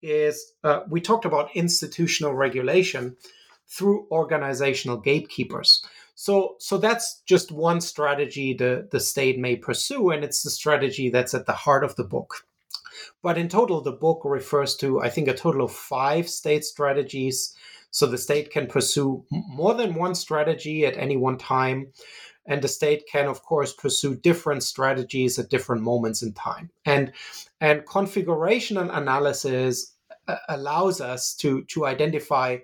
is uh, we talked about institutional regulation through organizational gatekeepers. So, so that's just one strategy the, the state may pursue, and it's the strategy that's at the heart of the book. But in total, the book refers to, I think, a total of five state strategies. So the state can pursue more than one strategy at any one time. And the state can, of course, pursue different strategies at different moments in time. And, and configurational analysis uh, allows us to, to identify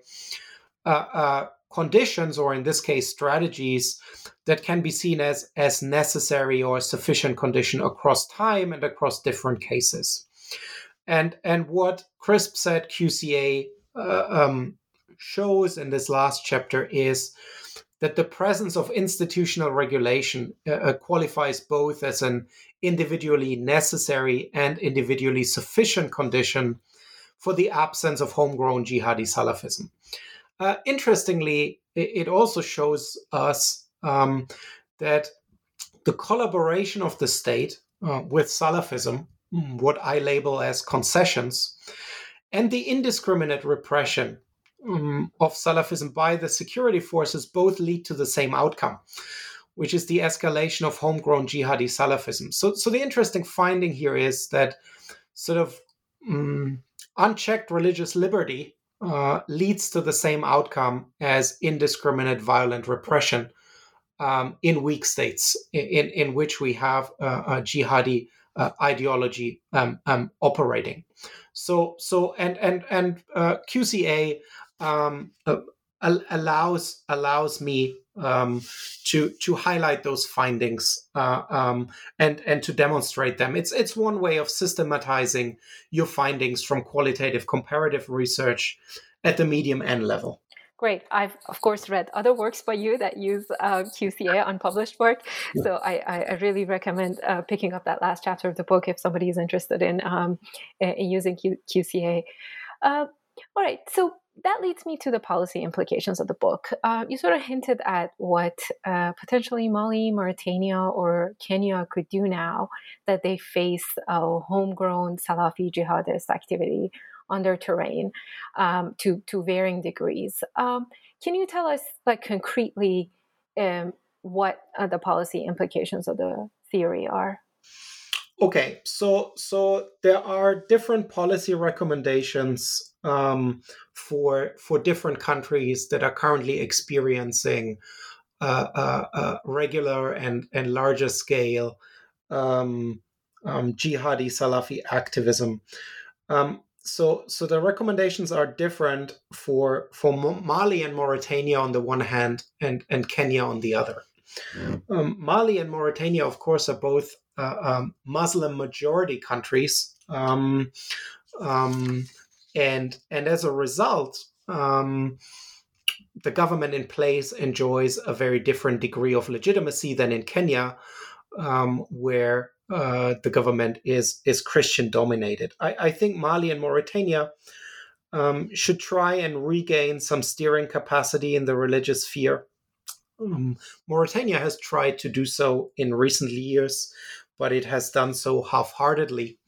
uh, uh, conditions, or in this case, strategies that can be seen as, as necessary or sufficient condition across time and across different cases. And, and what crisp set Q C A uh, um, shows in this last chapter is that the presence of institutional regulation uh, qualifies both as an individually necessary and individually sufficient condition for the absence of homegrown jihadi Salafism. Uh, interestingly, it also shows us um, that the collaboration of the state uh, with Salafism, what I label as concessions, and the indiscriminate repression um, of Salafism by the security forces both lead to the same outcome, which is the escalation of homegrown jihadi Salafism. So, so the interesting finding here is that sort of um, unchecked religious liberty Uh, leads to the same outcome as indiscriminate violent repression um, in weak states in, in which we have uh, a jihadi uh, ideology um, um, operating. So so and and and uh, Q C A um, uh, allows allows me um, to to highlight those findings uh, um, and and to demonstrate them. It's it's one way of systematizing your findings from qualitative comparative research at the medium end level. Great. I've, of course, read other works by you that use uh, Q C A, unpublished work. Yeah. So I, I really recommend uh, picking up that last chapter of the book if somebody is interested in, um, in using Q, QCA. Uh, all right. So that leads me to the policy implications of the book. Uh, you sort of hinted at what uh, potentially Mali, Mauritania, or Kenya could do now that they face a homegrown Salafi jihadist activity on their terrain um, to, to varying degrees. Um, can you tell us, like, concretely um, what uh, the policy implications of the theory are? Okay, so so there are different policy recommendations um, for for different countries that are currently experiencing uh, uh, uh, regular and and larger scale um, um, jihadi Salafi activism. Um, so so the recommendations are different for for Mali and Mauritania on the one hand, and and Kenya on the other. Um, Mali and Mauritania, of course, are both uh, um, Muslim majority countries, um, um, and and as a result, um, the government in place enjoys a very different degree of legitimacy than in Kenya, um, where uh, the government is is Christian dominated. I, I think Mali and Mauritania um, should try and regain some steering capacity in the religious sphere. Um, Mauritania has tried to do so in recent years, but it has done so half-heartedly.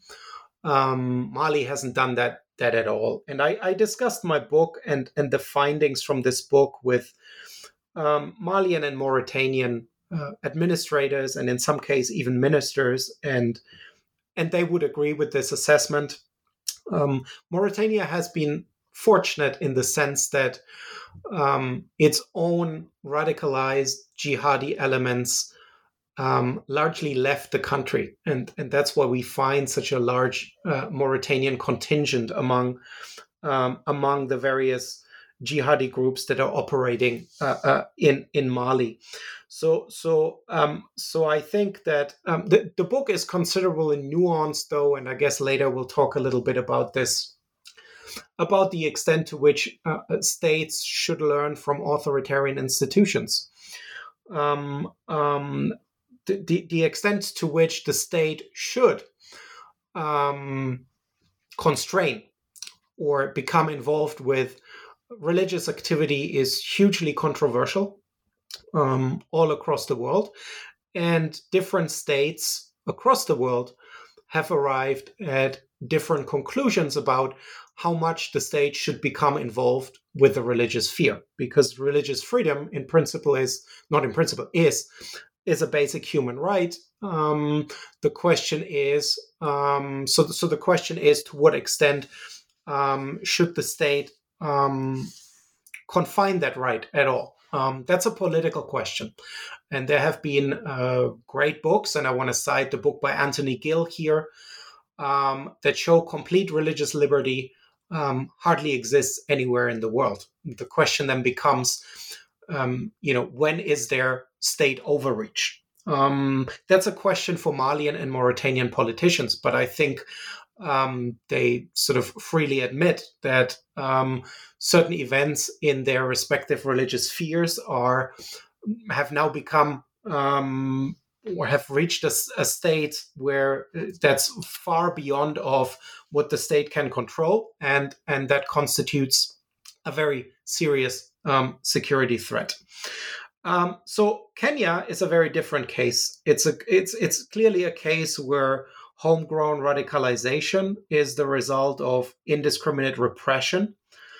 Um, Mali hasn't done that that at all. And I, I discussed my book and, and the findings from this book with um, Malian and Mauritanian uh, administrators, and in some cases even ministers, and and they would agree with this assessment. Um, Mauritania has been fortunate in the sense that um, its own radicalized jihadi elements um, largely left the country. And, and that's why we find such a large uh, Mauritanian contingent among um, among the various jihadi groups that are operating uh, uh, in in Mali. So so um, so I think that um, the the book is considerably nuanced, though, and I guess later we'll talk a little bit about this, about the extent to which uh, states should learn from authoritarian institutions. Um, um, the, the, the extent to which the state should um, constrain or become involved with religious activity is hugely controversial um, all across the world. And different states across the world have arrived at different conclusions about how much the state should become involved with the religious sphere, because religious freedom in principle is, not in principle, is, is a basic human right. Um, the question is, um, so, so the question is to what extent um, should the state um, confine that right at all? Um, that's a political question. And there have been uh, great books, and I want to cite the book by Anthony Gill here, um, that show complete religious liberty um, hardly exists anywhere in the world. The question then becomes, um, you know, when is there state overreach? Um, that's a question for Malian and Mauritanian politicians, but I think um, they sort of freely admit that um, certain events in their respective religious spheres are have now become um, or have reached a, a state where that's far beyond of what the state can control, and and that constitutes a very serious um, security threat. Um, so Kenya is a very different case. It's a it's it's clearly a case where homegrown radicalization is the result of indiscriminate repression.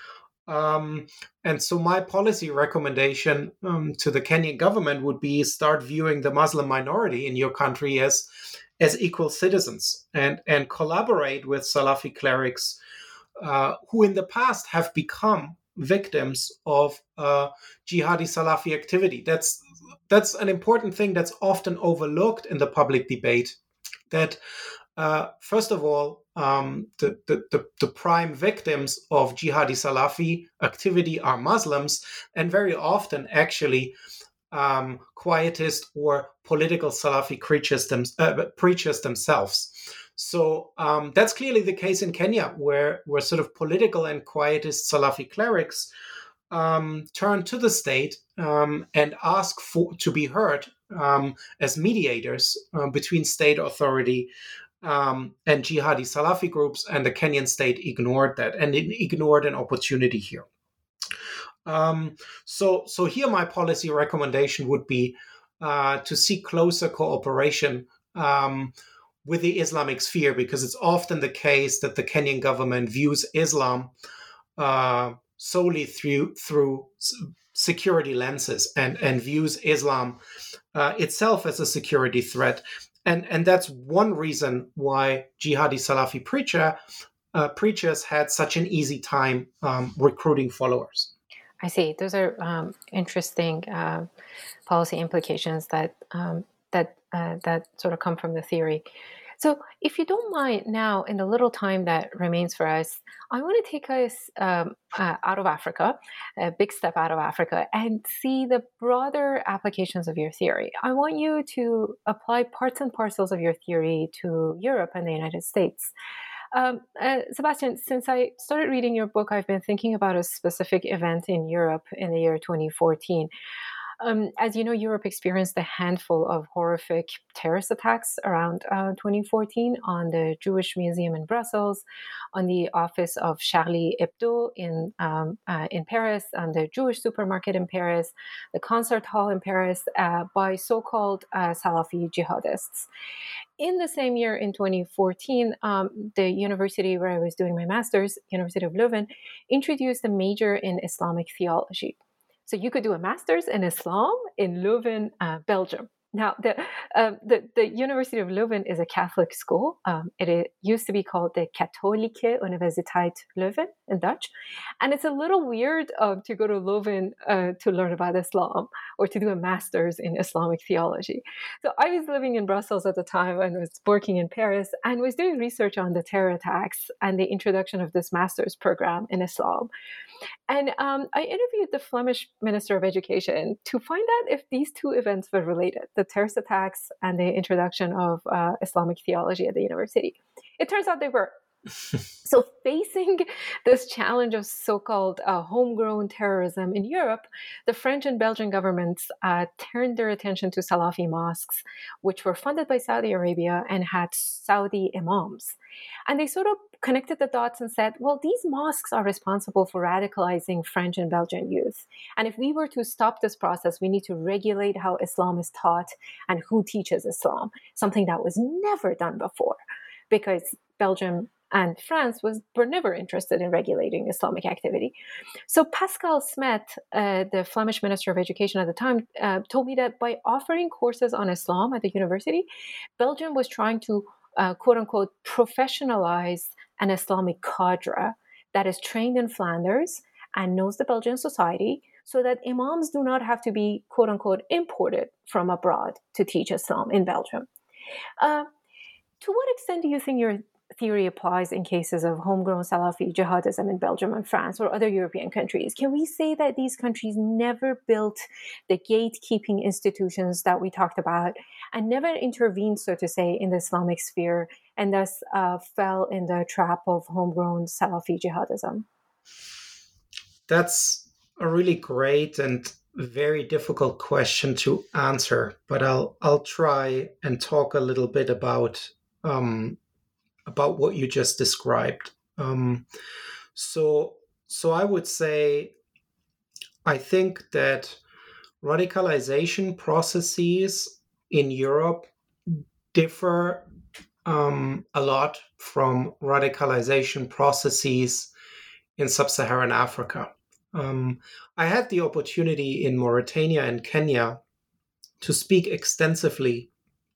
Um, and so my policy recommendation um, to the Kenyan government would be start viewing the Muslim minority in your country as as equal citizens, and, and collaborate with Salafi clerics uh, who in the past have become victims of uh, jihadi Salafi activity. That's that's an important thing that's often overlooked in the public debate, that uh, first of all, um, the, the, the, the prime victims of jihadi Salafi activity are Muslims, and very often actually um, quietist or political Salafi creatures them, uh, preachers themselves. So um, that's clearly the case in Kenya, where, where sort of political and quietist Salafi clerics um, turn to the state um, and ask for to be heard um, as mediators uh, between state authority um, and jihadi Salafi groups, and the Kenyan state ignored that, and it ignored an opportunity here. Um, so, so here my policy recommendation would be uh, to seek closer cooperation um, with the Islamic sphere, because it's often the case that the Kenyan government views Islam uh, solely through through security lenses, and, and views Islam uh, itself as a security threat. And, and that's one reason why jihadi Salafi preacher, uh, preachers had such an easy time um, recruiting followers. I see. Those are um, interesting uh, policy implications that um, that uh, that sort of come from the theory. So, if you don't mind, now in the little time that remains for us, I want to take us um, uh, out of Africa, a big step out of Africa, and see the broader applications of your theory. I want you to apply parts and parcels of your theory to Europe and the United States. Um, uh, Sebastian, since I started reading your book, I've been thinking about a specific event in Europe in the year twenty fourteen. Um, as you know, Europe experienced a handful of horrific terrorist attacks around uh, twenty fourteen on the Jewish Museum in Brussels, on the office of Charlie Hebdo in um, uh, in Paris, on the Jewish supermarket in Paris, the concert hall in Paris, uh, by so-called uh, Salafi jihadists. In the same year, in twenty fourteen, um, the university where I was doing my master's, University of Leuven, introduced a major in Islamic theology. So you could do a master's in Islam in Leuven, uh, Belgium. Now, the, uh, the the University of Leuven is a Catholic school. Um, it, it used to be called the Katholische Universiteit Leuven in Dutch. And it's a little weird uh, to go to Leuven uh, to learn about Islam or to do a master's in Islamic theology. So I was living in Brussels at the time and was working in Paris and was doing research on the terror attacks and the introduction of this master's program in Islam. And um, I interviewed the Flemish Minister of Education to find out if these two events were related, the terrorist attacks and the introduction of uh, Islamic theology at the university. It turns out they were. So facing this challenge of so-called uh, homegrown terrorism in Europe, the French and Belgian governments uh, turned their attention to Salafi mosques, which were funded by Saudi Arabia and had Saudi imams. And they sort of connected the dots and said, well, these mosques are responsible for radicalizing French and Belgian youth. And if we were to stop this process, we need to regulate how Islam is taught and who teaches Islam, something that was never done before, because Belgium and France was were never interested in regulating Islamic activity. So Pascal Smet, uh, the Flemish Minister of Education at the time, uh, told me that by offering courses on Islam at the university, Belgium was trying to, uh, quote unquote, professionalize an Islamic cadre that is trained in Flanders and knows the Belgian society, so that imams do not have to be, quote unquote, imported from abroad to teach Islam in Belgium. Uh, to what extent do you think your theory applies in cases of homegrown Salafi jihadism in Belgium and France or other European countries? Can we say that these countries never built the gatekeeping institutions that we talked about and never intervened, so to say, in the Islamic sphere and thus uh, fell in the trap of homegrown Salafi jihadism? That's a really great and very difficult question to answer, but I'll I'll try and talk a little bit about um, about what you just described. Um, so, so I would say, I think that radicalization processes in Europe differ um, a lot from radicalization processes in sub-Saharan Africa. Um, I had the opportunity in Mauritania and Kenya to speak extensively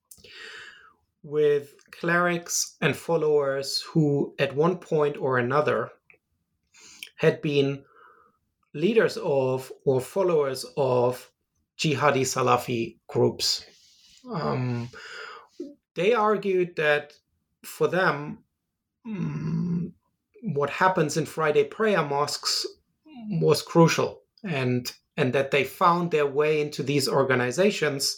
with clerics and followers who at one point or another had been leaders of or followers of jihadi Salafi groups. Um, they argued that for them, um, what happens in Friday prayer mosques was crucial, and, and that they found their way into these organizations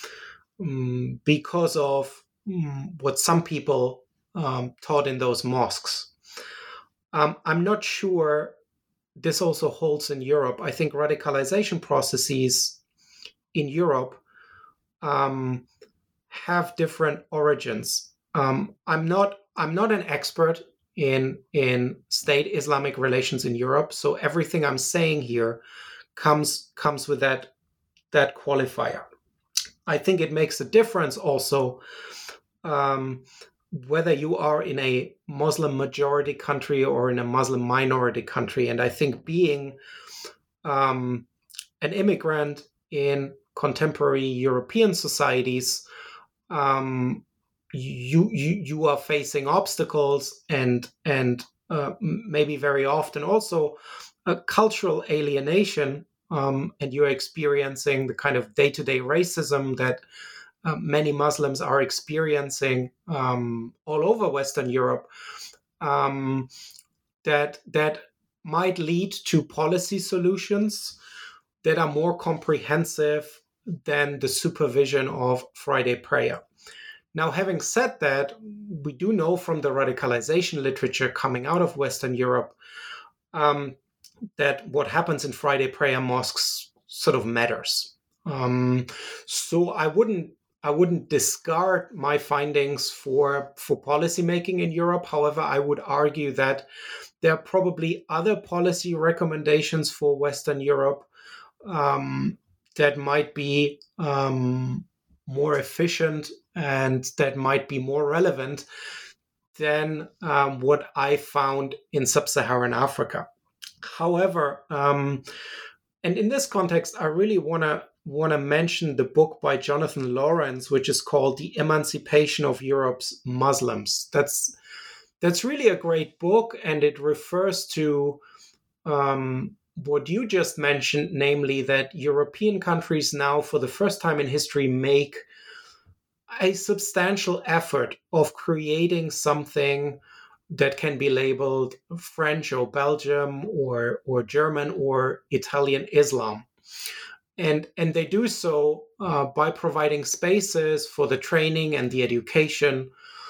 um, because of what some people um, taught in those mosques. Um, I'm not sure this also holds in Europe. I think radicalization processes in Europe um, have different origins. Um, I'm not I'm not an expert in in state Islamic relations in Europe, so everything I'm saying here comes comes with that that qualifier. I think it makes a difference also Um, whether you are in a Muslim majority country or in a Muslim minority country. And I think being um, an immigrant in contemporary European societies, um, you, you you are facing obstacles and and uh, maybe very often also a cultural alienation, um, and you're experiencing the kind of day-to-day racism that Uh, many Muslims are experiencing um, all over Western Europe, um, that that might lead to policy solutions that are more comprehensive than the supervision of Friday prayer. Now, having said that, we do know from the radicalization literature coming out of Western Europe um, that what happens in Friday prayer mosques sort of matters. Um, so I wouldn't I wouldn't discard my findings for, for policymaking in Europe. However, I would argue that there are probably other policy recommendations for Western Europe um, that might be um, more efficient and that might be more relevant than um, what I found in sub-Saharan Africa. However, um, and in this context, I really want to want to mention the book by Jonathan Lawrence, which is called The Emancipation of Europe's Muslims. That's that's really a great book, and it refers to um, what you just mentioned, namely that European countries now, for the first time in history, make a substantial effort of creating something that can be labeled French or Belgium or or German or Italian Islam. And, and they do so uh, by providing spaces for the training and the education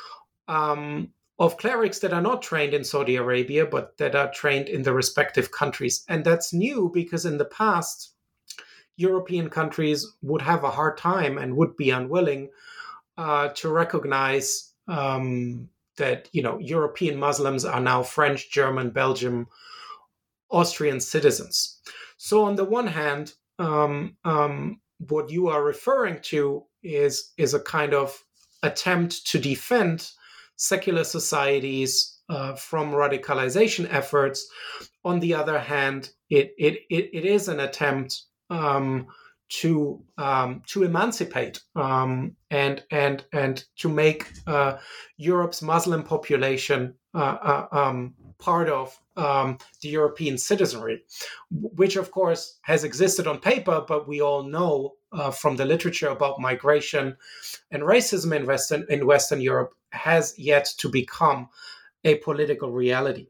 um, of clerics that are not trained in Saudi Arabia, but that are trained in the respective countries. And that's new because in the past, European countries would have a hard time and would be unwilling uh, to recognize um, that, you know, European Muslims are now French, German, Belgian, Austrian citizens. So on the one hand, um, um, what you are referring to is, is a kind of attempt to defend secular societies uh, from radicalization efforts. On the other hand, it it it, it is an attempt um, to um, to emancipate um, and and and to make uh, Europe's Muslim population uh, uh, um, part of um, the European citizenry, which of course has existed on paper, but we all know uh, from the literature about migration and racism in Western in Western Europe has yet to become a political reality.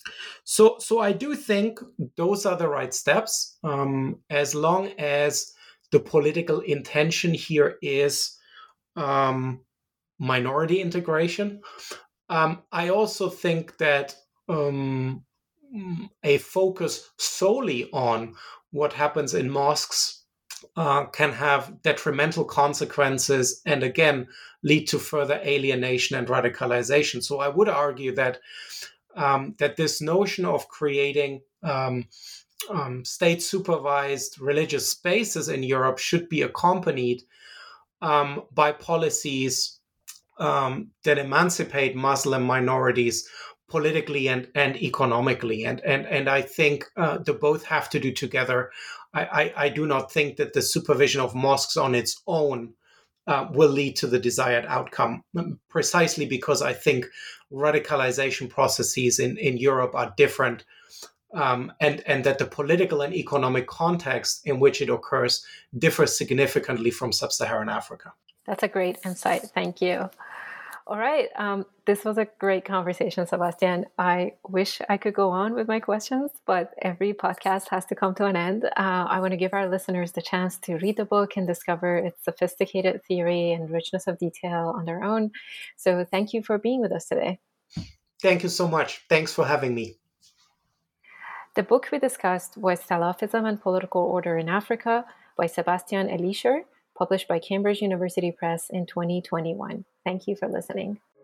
So, so I do think those are the right steps, um, as long as the political intention here is um, minority integration. Um, I also think that um, a focus solely on what happens in mosques uh, can have detrimental consequences and again lead to further alienation and radicalization. So I would argue that um, that this notion of creating um, um, state-supervised religious spaces in Europe should be accompanied um, by policies um, that emancipate Muslim minorities politically and, and economically. And, and, and I think uh, the both have to do together. I, I, I do not think that the supervision of mosques on its own uh, will lead to the desired outcome, precisely because I think radicalization processes in, in Europe are different, um, and, and that the political and economic context in which it occurs differs significantly from sub-Saharan Africa. That's a great insight. Thank you. All right. Um, this was a great conversation, Sebastian. I wish I could go on with my questions, but every podcast has to come to an end. Uh, I want to give our listeners the chance to read the book and discover its sophisticated theory and richness of detail on their own. So thank you for being with us today. Thank you so much. Thanks for having me. The book we discussed was Salafism and Political Order in Africa by Sebastian Elischer, published by Cambridge University Press in twenty twenty-one. Thank you for listening.